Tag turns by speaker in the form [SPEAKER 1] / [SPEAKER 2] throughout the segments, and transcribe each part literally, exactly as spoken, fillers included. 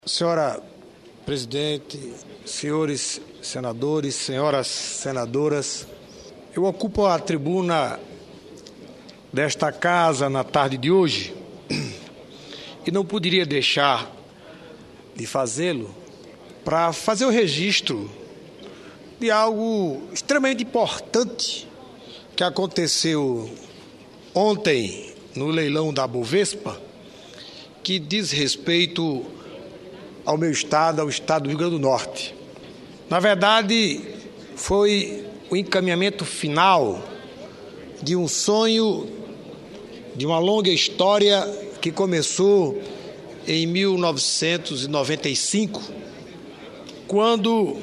[SPEAKER 1] Senhora presidente, senhores senadores, senhoras senadoras, eu ocupo a tribuna desta casa na tarde de hoje e não poderia deixar de fazê-lo para fazer o registro de algo extremamente importante que aconteceu ontem no leilão da Bovespa, que diz respeito ao meu estado, ao estado do Rio Grande do Norte. Na verdade, foi o encaminhamento final de um sonho, de uma longa história que começou em mil novecentos e noventa e cinco, quando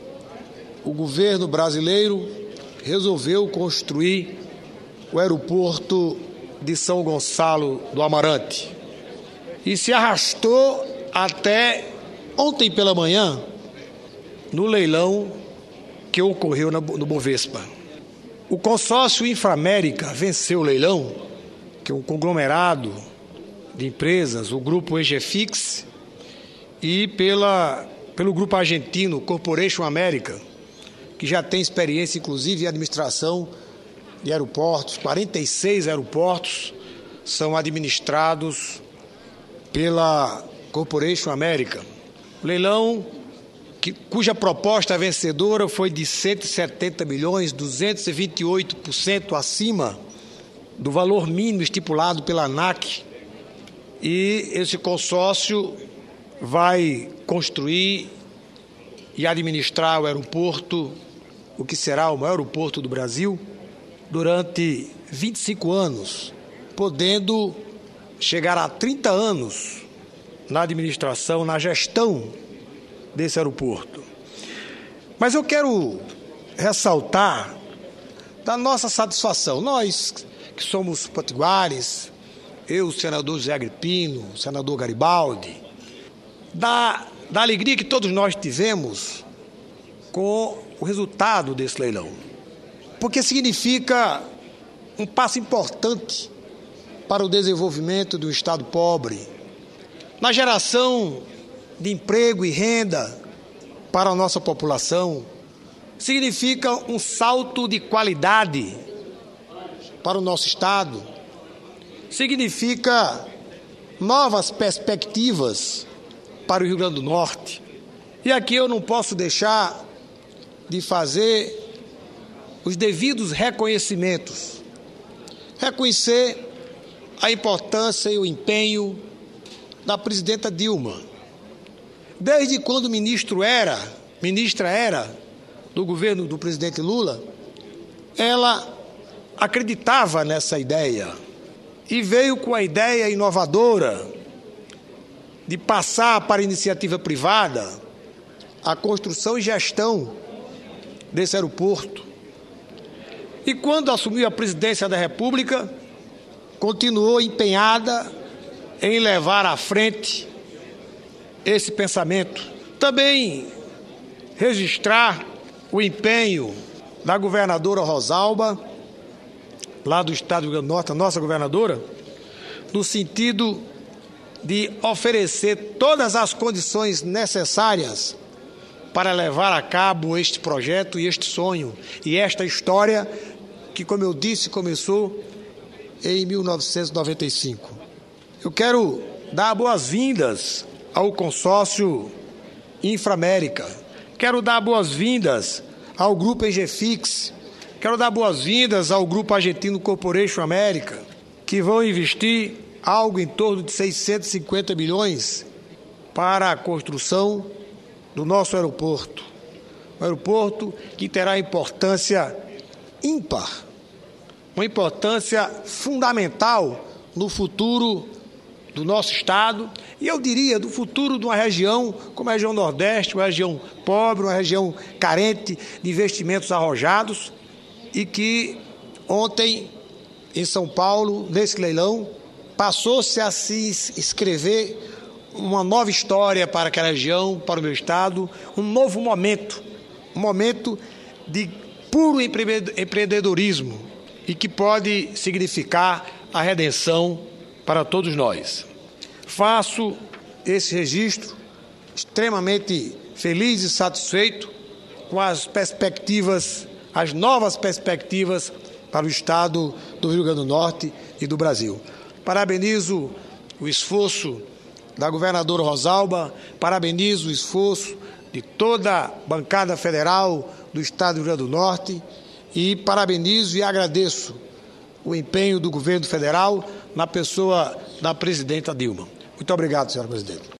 [SPEAKER 1] o governo brasileiro resolveu construir o aeroporto de São Gonçalo do Amarante. E se arrastou até ontem pela manhã, no leilão que ocorreu no Bovespa. O consórcio Inframérica venceu o leilão, que é um conglomerado de empresas, o grupo Egefix, e pela, pelo grupo argentino Corporation América, que já tem experiência, inclusive, em administração de aeroportos. quarenta e seis aeroportos são administrados pela Corporation América. O leilão, que, cuja proposta vencedora foi de cento e setenta milhões, duzentos e vinte e oito por cento acima do valor mínimo estipulado pela ANAC. E esse consórcio vai construir e administrar o aeroporto, o que será o maior aeroporto do Brasil, durante vinte e cinco anos, podendo chegar a trinta anos na administração, na gestão desse aeroporto. Mas eu quero ressaltar da nossa satisfação, nós que somos potiguares, eu, o senador José Agripino, o senador Garibaldi, da, da alegria que todos nós tivemos com o resultado desse leilão, porque significa um passo importante para o desenvolvimento de um estado pobre, na geração de emprego e renda para a nossa população, significa um salto de qualidade para o nosso estado, significa novas perspectivas para o Rio Grande do Norte. E aqui eu não posso deixar de fazer os devidos reconhecimentos, reconhecer a importância e o empenho da presidenta Dilma. Desde quando o ministro era, ministra era do governo do presidente Lula, ela acreditava nessa ideia e veio com a ideia inovadora de passar para a iniciativa privada a construção e gestão desse aeroporto. E quando assumiu a presidência da República, continuou empenhada em levar à frente esse pensamento. Também registrar o empenho da governadora Rosalba, lá do estado do Rio Grande do Norte, a nossa governadora, no sentido de oferecer todas as condições necessárias para levar a cabo este projeto e este sonho e esta história que, como eu disse, começou em mil novecentos e noventa e cinco. Eu quero dar boas-vindas ao consórcio Inframérica, quero dar boas-vindas ao grupo Egefix, quero dar boas-vindas ao grupo argentino Corporation América, que vão investir algo em torno de seiscentos e cinquenta milhões para a construção do nosso aeroporto. Um aeroporto que terá importância ímpar, uma importância fundamental no futuro do nosso estado, e eu diria do futuro de uma região como a região Nordeste, uma região pobre, uma região carente de investimentos arrojados, e que ontem, em São Paulo, nesse leilão, passou-se a se escrever uma nova história para aquela região, para o meu estado, um novo momento, um momento de puro empreendedorismo e que pode significar a redenção para todos nós. Faço esse registro extremamente feliz e satisfeito com as perspectivas, as novas perspectivas para o Estado do Rio Grande do Norte e do Brasil. Parabenizo o esforço da governadora Rosalba, parabenizo o esforço de toda a bancada federal do Estado do Rio Grande do Norte e parabenizo e agradeço o empenho do governo federal na pessoa da presidenta Dilma. Muito obrigado, senhora presidente.